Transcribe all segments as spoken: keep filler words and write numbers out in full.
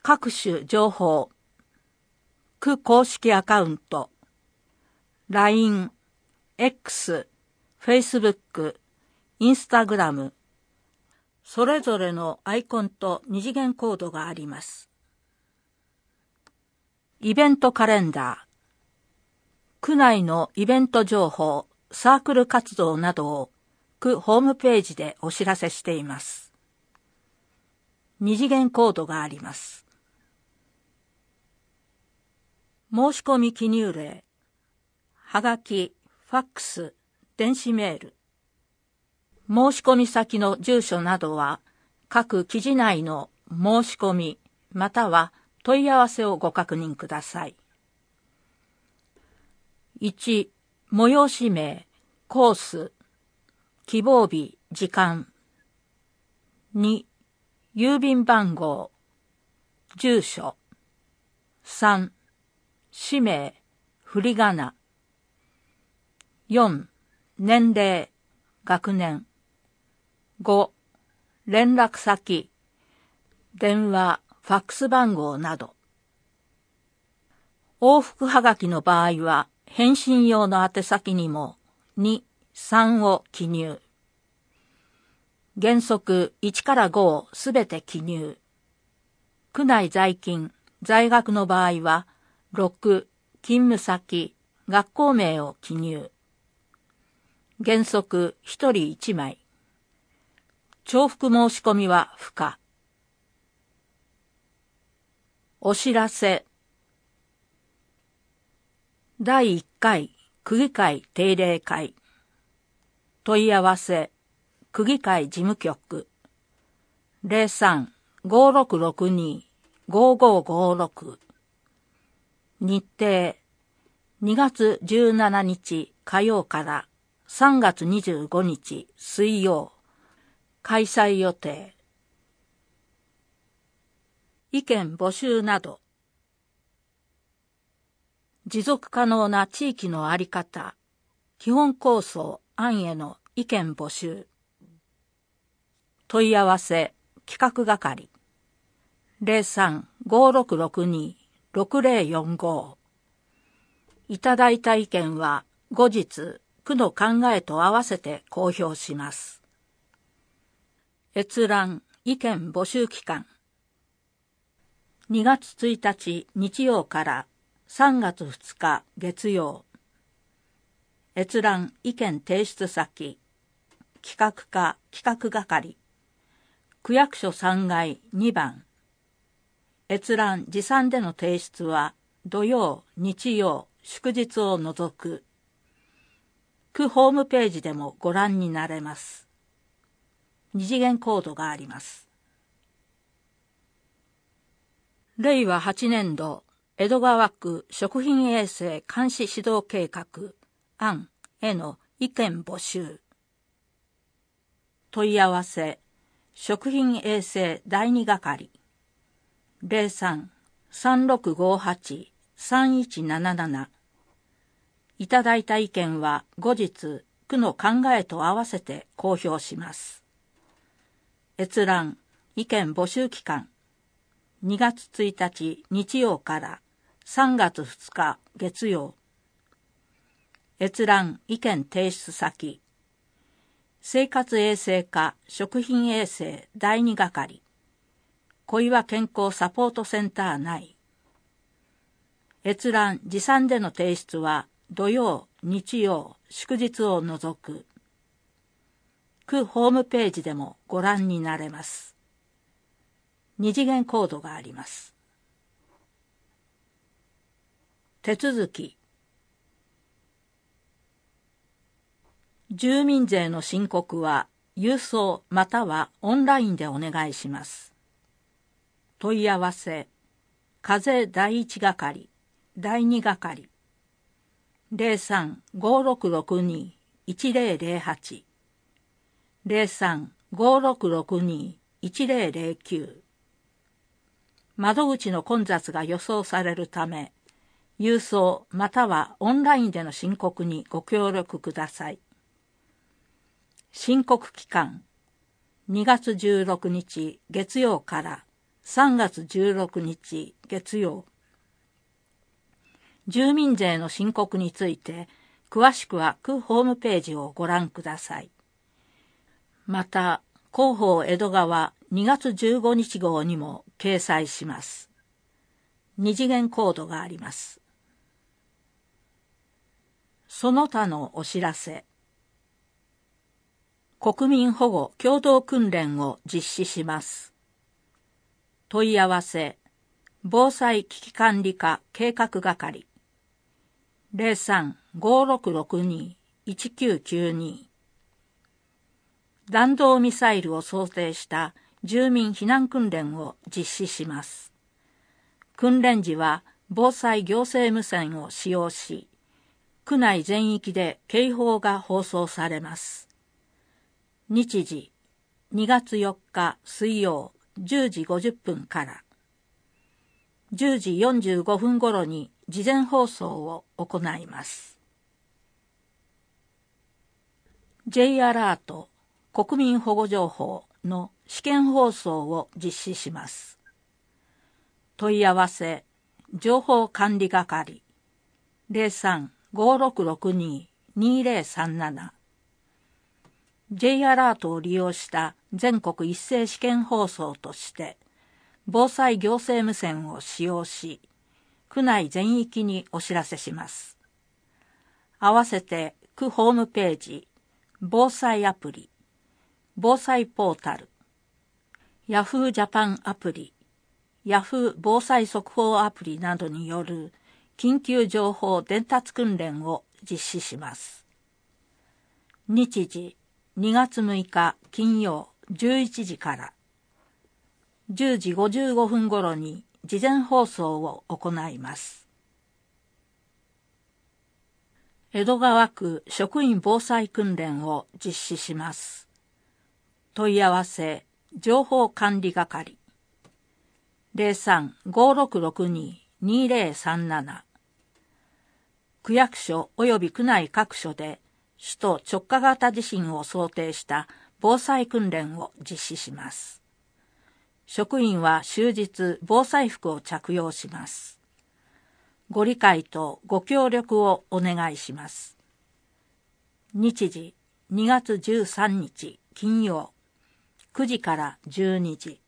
各種情報、区公式アカウント、ライン、X、Facebook、Instagram、それぞれのアイコンと二次元コードがあります。イベントカレンダー、区内のイベント情報、サークル活動などを区ホームページでお知らせしています。二次元コードがあります。申し込み記入例、はがき、ファックス、電子メール。申し込み先の住所などは各記事内の申し込みまたは問い合わせをご確認ください。いち、催し名、コース、希望日、時間。に、郵便番号、住所。さん、氏名、振り仮名。よん、年齢、学年。ご、連絡先、電話、ファックス番号など。往復はがきの場合は、返信用の宛先にもに、さんを記入。原則いちからごをすべて記入。区内在勤、在学の場合は、ろく、勤務先、学校名を記入。原則ひとりいちまい。重複申し込みは不可。お知らせ。だいいっかい区議会定例会。問い合わせ、区議会事務局。ゼロさん ごーろくろくに ごーごーごーろく。日程、にがつじゅうしちにち火曜からさんがつにじゅうごにち水曜。開催予定。意見募集など。持続可能な地域の在り方、基本構想案への意見募集。問い合わせ、企画係。ゼロさん ごーろくろくに ろくゼロよんご。いただいた意見は後日、区の考えと合わせて公表します。閲覧意見募集期間。にがつついたち日曜からさんがつふつか月曜。閲覧意見提出先。企画課企画係。区役所さんがいにばん。閲覧持参での提出は土曜、日曜、祝日を除く。区ホームページでもご覧になれます。二次元コードがあります。れいわはちねんど江戸川区食品衛生監視指導計画案への意見募集。問い合わせ食品衛生だいに係。ゼロさん さんろくごはち さんいちなななな。いただいた意見は後日区の考えと合わせて公表します。閲覧意見募集期間。にがつついたち日曜からさんがつふつか月曜。閲覧意見提出先。生活衛生課食品衛生だいに係。小岩健康サポートセンター内。閲覧持参での提出は土曜、日曜、祝日を除く。区ホームページでもご覧になれます。二次元コードがあります。手続き。住民税の申告は郵送またはオンラインでお願いします。問い合わせ、課税だいいち係、だいに係。ゼロさん ごーろくろくに いちゼロゼロはち。ゼロさん ごーろくろくに いちゼロゼロきゅう。窓口の混雑が予想されるため、郵送またはオンラインでの申告にご協力ください。申告期間、にがつじゅうろくにち月曜からさんがつじゅうろくにち月曜。住民税の申告について、詳しくは区ホームページをご覧ください。また、広報江戸川にがつじゅうごにち号にも掲載します。二次元コードがあります。その他のお知らせ。国民保護共同訓練を実施します。問い合わせ、防災危機管理課計画係、ゼロさん ごーろくろくに いちきゅうきゅうに。弾道ミサイルを想定した住民避難訓練を実施します。訓練時は防災行政無線を使用し、区内全域で警報が放送されます。日時、にがつよっか水曜じゅうじごじゅっぷんから。じゅうじよんじゅうごふん頃に事前放送を行います。J アラート国民保護情報の試験放送を実施します。問い合わせ、情報管理係、ゼロさん ごーろくろくに にゼロさんなな。J アラートを利用した全国一斉試験放送として、防災行政無線を使用し、区内全域にお知らせします。合わせて区ホームページ、防災アプリ、防災ポータル、ヤフージャパンアプリ、ヤフー防災速報アプリなどによる緊急情報伝達訓練を実施します。日時、にがつむいか金曜じゅういちじから。じゅうじごじゅうごふん頃に事前放送を行います。江戸川区職員防災訓練を実施します。問い合わせ、情報管理係、ゼロさん ごーろくろくに にゼロさんなな。区役所及び区内各所で首都直下型地震を想定した防災訓練を実施します。職員は終日防災服を着用します。ご理解とご協力をお願いします。日時、にがつじゅうさんにち金曜、くじからじゅうにじ。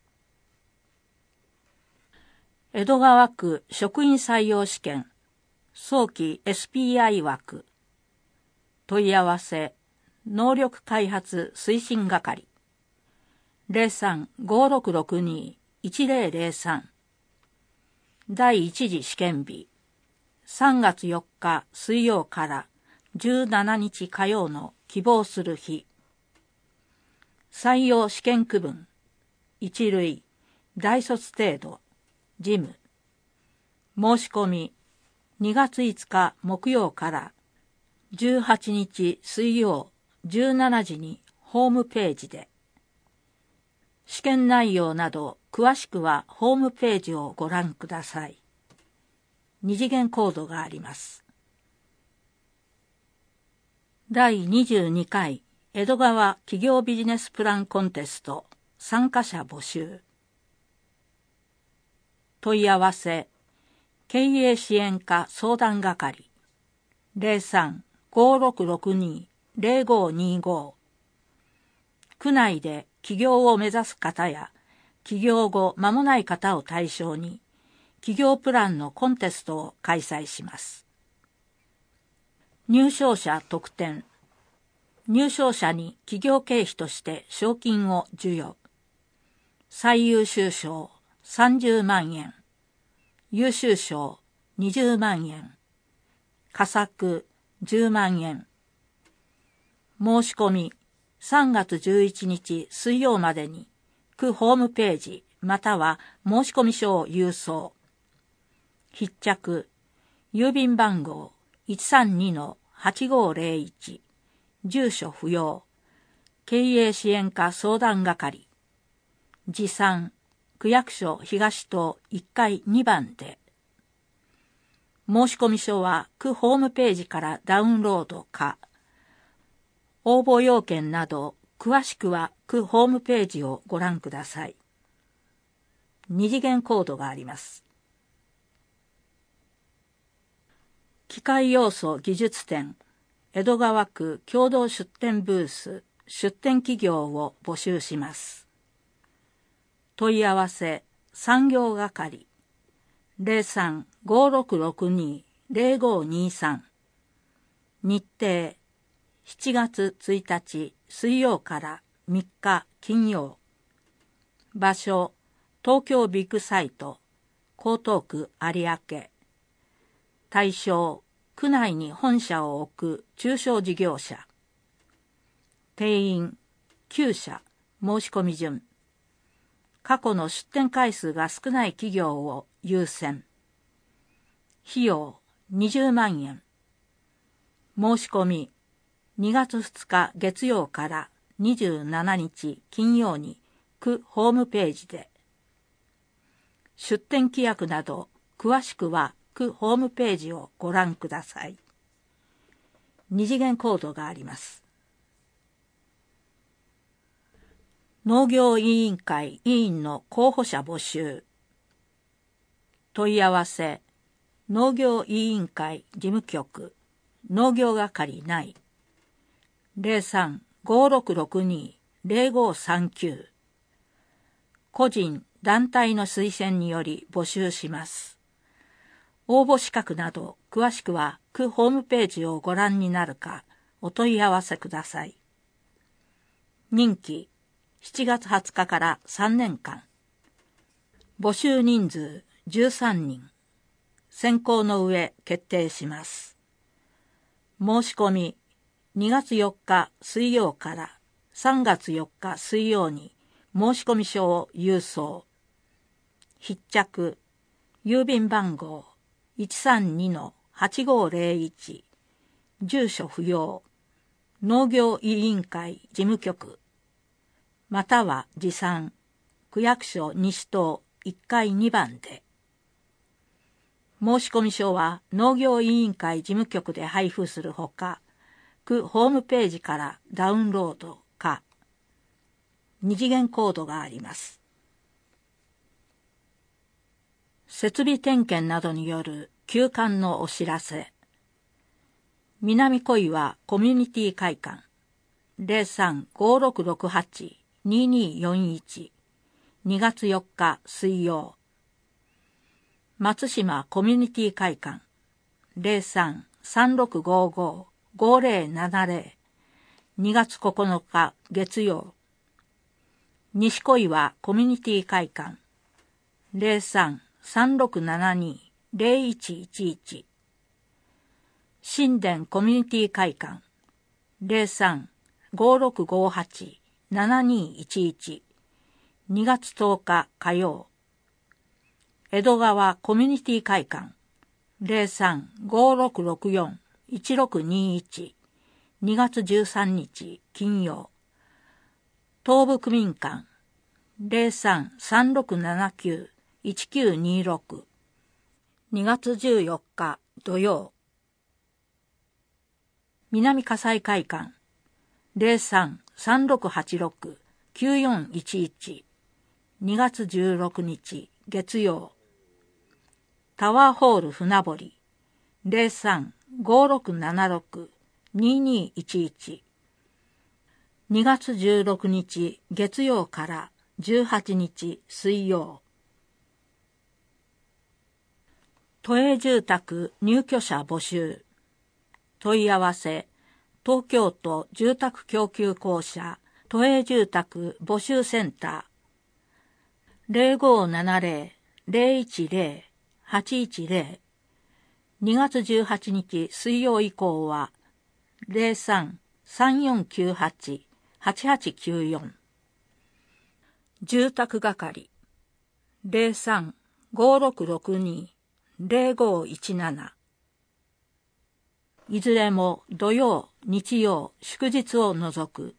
江戸川区職員採用試験、早期 エスピーアイ 枠。問い合わせ、能力開発推進係、ゼロさん ごーろくろくに いちゼロゼロさん。第一次試験日、さんがつよっか水曜からじゅうしちにち火曜の希望する日。採用試験区分、一類、大卒程度、事務。申し込み、にがついつか木曜からじゅうはちにち水曜じゅうしちじにホームページで。試験内容など詳しくはホームページをご覧ください。二次元コードがあります。だいにじゅうにかい江戸川企業ビジネスプランコンテスト参加者募集。問い合わせ、経営支援課相談係、ゼロさん ごーろくろくに ゼロごにご。区内で起業を目指す方や、起業後間もない方を対象に、起業プランのコンテストを開催します。入賞者特典。入賞者に起業経費として賞金を授与。最優秀賞さんじゅうまんえん。優秀賞にじゅうまんえん。佳作じゅうまんえん。申し込みさんがつじゅういちにち水曜までに区ホームページまたは申込書を郵送。必着、郵便番号 いちさんにのはちごゼロいち、住所不要、経営支援課相談係、持参、区役所東棟いっかいにばんで。申込書は区ホームページからダウンロードか、応募要件など詳しくは区ホームページをご覧ください。 二次元コードがあります。機械要素技術展江戸川区共同出展ブース出展企業を募集します。問い合わせ産業係 ゼロさん ごーろくろくに ゼロごーにーさん 日程しちがつついたち水曜からみっか金曜。場所東京ビッグサイト江東区有明。対象区内に本社を置く中小事業者。定員きゅうしゃ申し込み順。過去の出展回数が少ない企業を優先。費用にじゅうまんえん。申し込みにがつふつか月曜からにじゅうしちにち金曜に区ホームページで。出展規約など詳しくは区ホームページをご覧ください。二次元コードがあります。農業委員会委員の候補者募集。問い合わせ農業委員会事務局農業係内 ゼロさん ごーろくろくに ゼロごーさんきゅう 個人団体の推薦により募集します。応募資格など詳しくは区ホームページをご覧になるかお問い合わせください。任期しちがつはつかからさんねんかん。募集人数じゅうさんにん。選考の上決定します。申し込みにがつよっか水曜からさんがつよっか水曜に申し込み書を郵送。必着郵便番号 いちさんにのはちごーぜろいち 住所不要農業委員会事務局または持参区役所西棟いっかいにばんで。申込書は農業委員会事務局で配布するほか、区ホームページからダウンロードか、二次元コードがあります。設備点検などによる休館のお知らせ。南小岩コミュニティ会館 ゼロさん ごーろくろくはち にーにーよんいち にがつよっか水曜。松島コミュニティ会館 ゼロさん さんろくごーごー ごーぜろななぜろ にがつここのか月曜。西小岩コミュニティ会館 ゼロさん さんろくななに ゼロいちいちいち。新田コミュニティ会館 ゼロさん ごーろくごーはち ななにーいちいち にがつとおか火曜。江戸川コミュニティ会館 ゼロさん ごーろくろくよん いちろくにいち にがつじゅうさんにち金曜。東部区民館 ゼロさん さんろくななきゅう いちきゅうにろく にがつじゅうよっか土曜。南葛西会館 ゼロさん さんろくはちろく きゅうよんいちいち にがつじゅうろくにち月曜。タワーホール船堀 ゼロさん ごーろくななろく にーにーいちいち にがつじゅうろくにち月曜からじゅうはちにち水曜。都営住宅入居者募集。問い合わせ東京都住宅供給公社都営住宅募集センター ゼロごーななぜろ ゼロいちぜろ はちいちぜろ にがつじゅうはちにち水曜以降は ゼロさん さんよんきゅうはち はちはちきゅうよん。住宅係 ゼロさん ごーろくろくに ゼロごーいちなな。いずれも土曜、日曜、祝日を除く。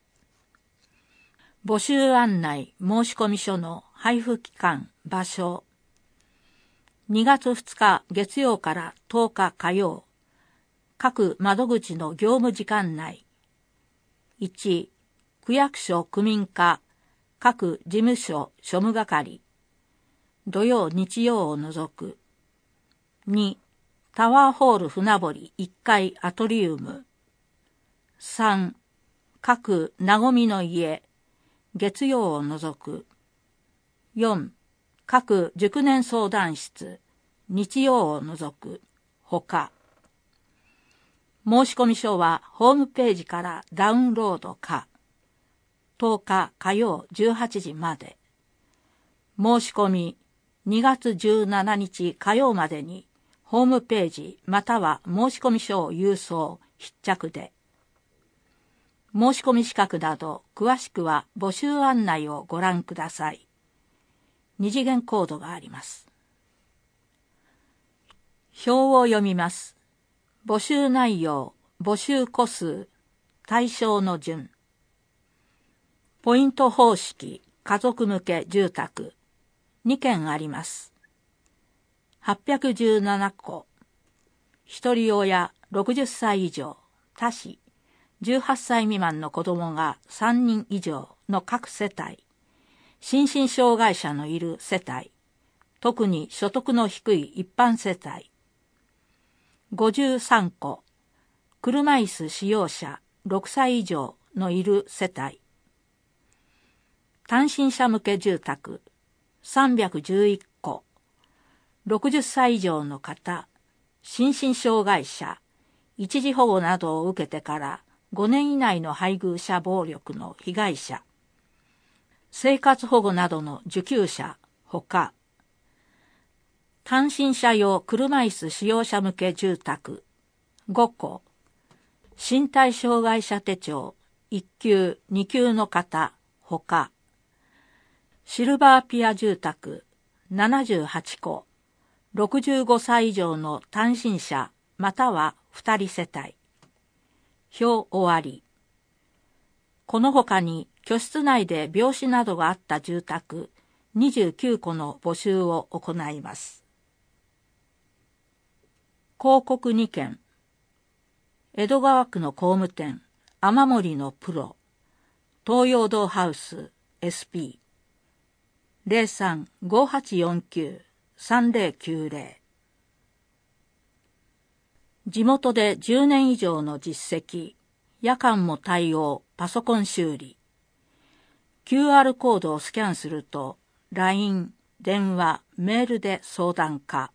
募集案内申込書の配布期間、場所。にがつふつか月曜からとおか火曜。各窓口の業務時間内。いち、区役所区民課各事務所庶務係。 土曜日曜を除く。に、タワーホール船堀いっかいアトリウム。さん、各なごみの家、月曜を除く。よん、各熟年相談室、日曜を除く。ほか。申込書はホームページからダウンロードか。とおか火曜じゅうはちじまで。申し込みにがつじゅうしちにち火曜までにホームページまたは申込書を郵送必着で。申し込み資格など詳しくは募集案内をご覧ください。二次元コードがあります。表を読みます。募集内容、募集個数、対象の順。ポイント方式、家族向け住宅、にけんあります。はっぴゃくじゅうななこ。一人親ろくじゅっさい以上、多子、じゅうはっさい未満の子供がさんにん以上の各世帯、心身障害者のいる世帯、特に所得の低い一般世帯。ごじゅうさんこ、車椅子使用者ろくさい以上のいる世帯。単身者向け住宅さんびゃくじゅういっこ、ろくじゅっさい以上の方、心身障害者、一時保護などを受けてからごねん以内の配偶者暴力の被害者、生活保護などの受給者ほか、単身者用車椅子使用者向け住宅ごこ、身体障害者手帳いっきゅう、にきゅうの方ほか、シルバーピア住宅ななじゅうはちこ、ろくじゅうごさい以上の単身者またはふたり世帯。表終わり。この他に居室内で病死などがあった住宅にじゅうきゅうこの募集を行います。広告にけん。江戸川区の工務店雨森のプロ、東洋堂ハウス エスピー ゼロさん ごはちよんきゅう さんぜろきゅうぜろ。地元でじゅうねん以上の実績、夜間も対応パソコン修理。キューアール コードをスキャンすると ライン、電話、メールで相談可。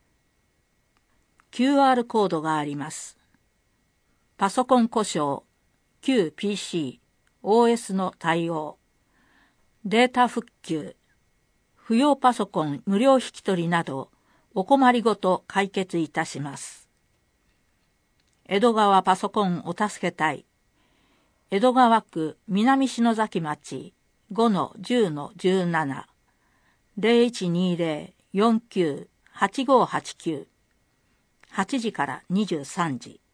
キューアール コードがあります。パソコン故障、旧 ピーシー、オーエス の対応、データ復旧、不要パソコン無料引き取りなどお困りごと解決いたします。江戸川パソコンお助け隊、江戸川区南篠崎町 ごのじゅうのじゅうなな、ゼロいちにゼロ よんきゅう はちごはちきゅう、はちじからにじゅうさんじ。